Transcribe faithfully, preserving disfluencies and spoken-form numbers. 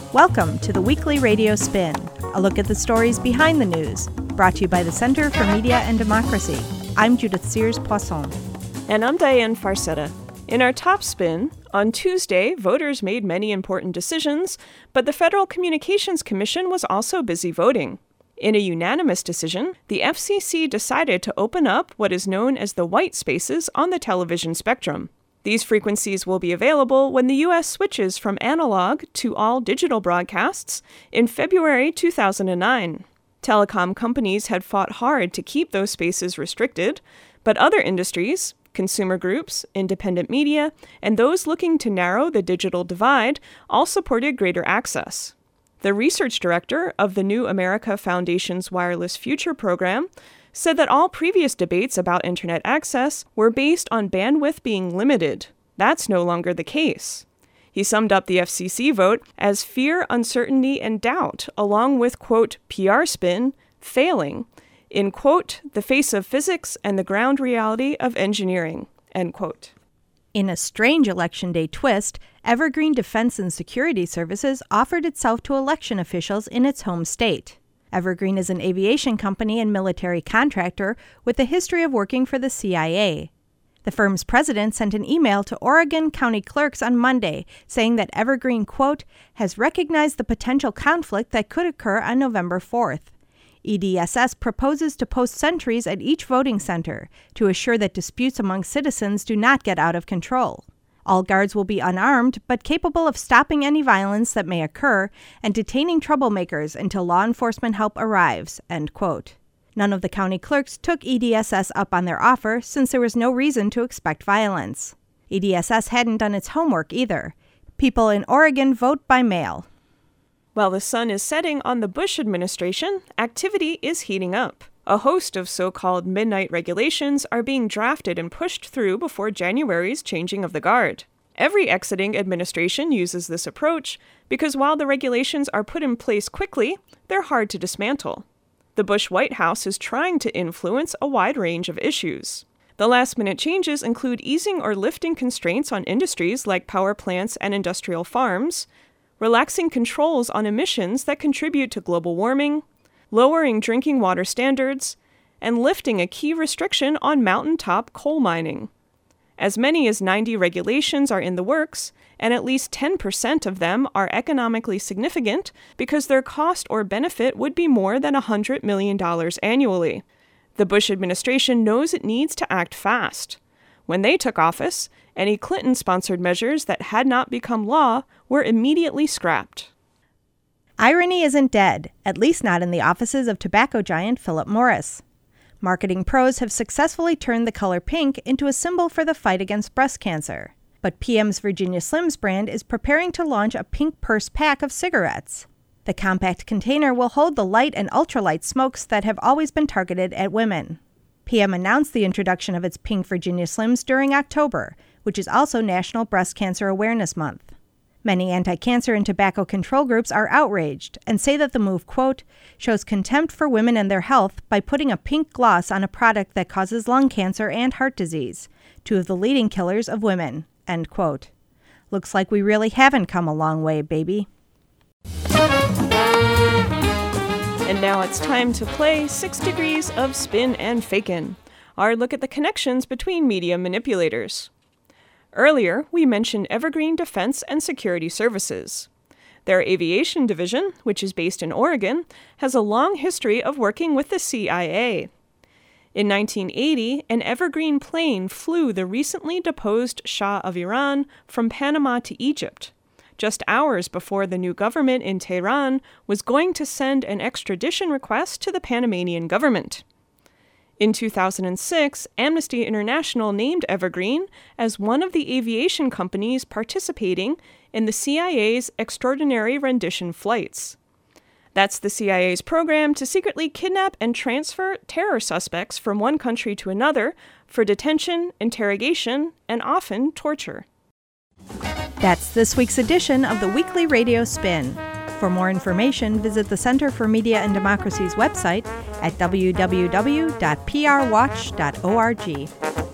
Welcome to the weekly Radio Spin, a look at the stories behind the news, brought to you by the Center for Media and Democracy. I'm Judith Sears-Poisson. And I'm Diane Farcetta. In our top spin, on Tuesday, voters made many important decisions, but the Federal Communications Commission was also busy voting. In a unanimous decision, the F C C decided to open up what is known as the white spaces on the television spectrum. These frequencies will be available when the U S switches from analog to all digital broadcasts in February two thousand nine. Telecom companies had fought hard to keep those spaces restricted, but other industries, consumer groups, independent media, and those looking to narrow the digital divide all supported greater access. The research director of the New America Foundation's Wireless Future program said that all previous debates about internet access were based on bandwidth being limited. That's no longer the case. He summed up the F C C vote as fear, uncertainty, and doubt, along with, quote, P R spin, failing, in, quote, the face of physics and the ground reality of engineering, end quote. In a strange Election Day twist, Evergreen Defense and Security Services offered itself to election officials in its home state. Evergreen is an aviation company and military contractor with a history of working for the C I A. The firm's president sent an email to Oregon County clerks on Monday saying that Evergreen, quote, has recognized the potential conflict that could occur on November fourth. E D S S proposes to post sentries at each voting center to assure that disputes among citizens do not get out of control. All guards will be unarmed, but capable of stopping any violence that may occur and detaining troublemakers until law enforcement help arrives, end quote. None of the county clerks took E D S S up on their offer since there was no reason to expect violence. E D S S hadn't done its homework either. People in Oregon vote by mail. While the sun is setting on the Bush administration, activity is heating up. A host of so-called midnight regulations are being drafted and pushed through before January's changing of the guard. Every exiting administration uses this approach because while the regulations are put in place quickly, they're hard to dismantle. The Bush White House is trying to influence a wide range of issues. The last-minute changes include easing or lifting constraints on industries like power plants and industrial farms, relaxing controls on emissions that contribute to global warming, lowering drinking water standards, and lifting a key restriction on mountaintop coal mining. As many as ninety regulations are in the works, and at least ten percent of them are economically significant because their cost or benefit would be more than one hundred million dollars annually. The Bush administration knows it needs to act fast. When they took office, any Clinton-sponsored measures that had not become law were immediately scrapped. Irony isn't dead, at least not in the offices of tobacco giant Philip Morris. Marketing pros have successfully turned the color pink into a symbol for the fight against breast cancer. But P M's Virginia Slims brand is preparing to launch a pink purse pack of cigarettes. The compact container will hold the light and ultralight smokes that have always been targeted at women. P M announced the introduction of its pink Virginia Slims during October, which is also National Breast Cancer Awareness Month. Many anti-cancer and tobacco control groups are outraged and say that the move, quote, shows contempt for women and their health by putting a pink gloss on a product that causes lung cancer and heart disease, two of the leading killers of women, end quote. Looks like we really haven't come a long way, baby. And now it's time to play Six Degrees of Spin and Fakin', our look at the connections between media manipulators. Earlier, we mentioned Evergreen Defense and Security Services. Their aviation division, which is based in Oregon, has a long history of working with the C I A. In nineteen eighty, an Evergreen plane flew the recently deposed Shah of Iran from Panama to Egypt, just hours before the new government in Tehran was going to send an extradition request to the Panamanian government. In two thousand six, Amnesty International named Evergreen as one of the aviation companies participating in the C I A's Extraordinary Rendition Flights. That's the C I A's program to secretly kidnap and transfer terror suspects from one country to another for detention, interrogation, and often torture. That's this week's edition of the Weekly Radio Spin. For more information, visit the Center for Media and Democracy's website at w w w dot p r watch dot org.